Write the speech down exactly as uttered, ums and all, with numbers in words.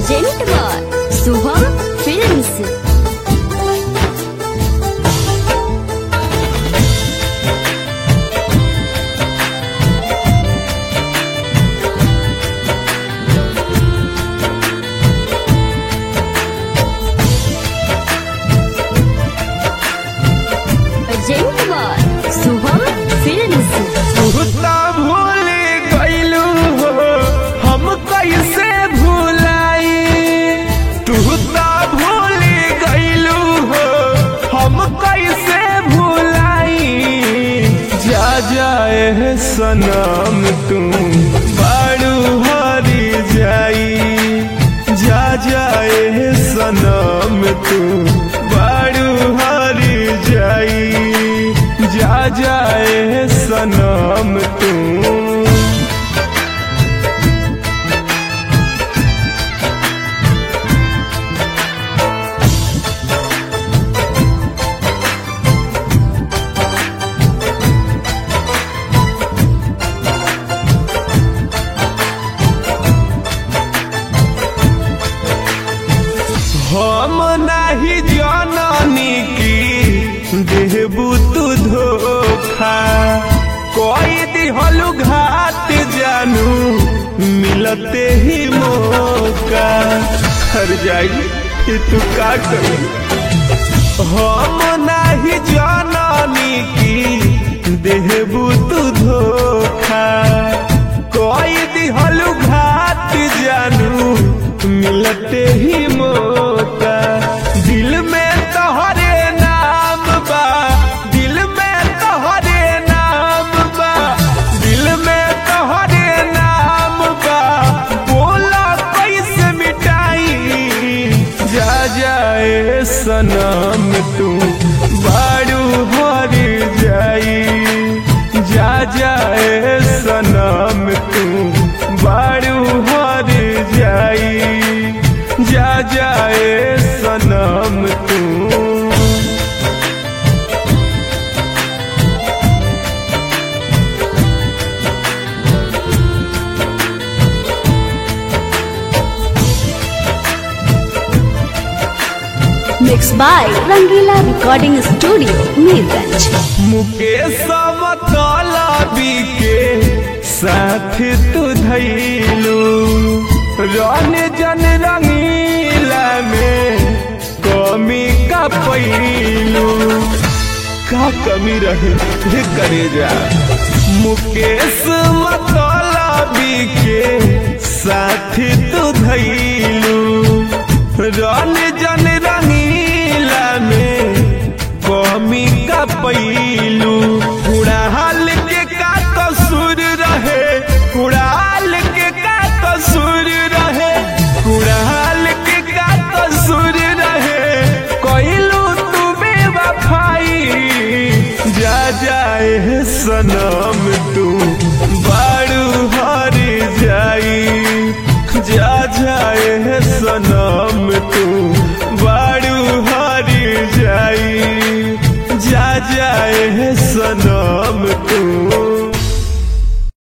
Present by Shubham films. Present by Shubham films. तुहता भूल गइलू हो हम कैसे भूलाई। तुहता भूल गइलू हो हम कैसे भूलाई। जा जाए सनम तू बाड़ू हरी जाई। जा जाए सनम तू बाड़ू हरी जाई। जा जाए सनम तू। हम नाही जननी की देहबू तू धोखा। कोई दिहलु घाट जानू मिलते ही मौका। हर जाई तू का करी। हम नाही जननी की देहबू तू धोखा। कोई दिहलु घाट जानू मिलते ही मौका। दिल में तोहरे नाम बा। दिल में तोहरे नाम बा। दिल में तोहरे नाम बा। बोला कैसे मिटाई। जा जाए सनम तू बाड़ू हरी जाई। जा जाए सनम तू बाड़ू हरी जाई। जा जाए सनम तू। Mix by Rangeela recording studio Mirganj. Mukesh मतलबी के साथ तू धैलू। रन जन रंगीला में कमी का पैलू। का कमी रहे करे जा। मुकेश मतलबी के साथ तू धैलू। रन जन रंगीला में कमी का पैलू। उड़ाल के का कसूर रहे। उड़ाल के का कसूर रहे। उड़ाल के का कसूर रहे। कोइलू तू बेवफाई। जा जाए सनम तू बाड़ू हरी जाई। जा जाए सनम तू बाड़ू हरी जाई। जा जाए सनम।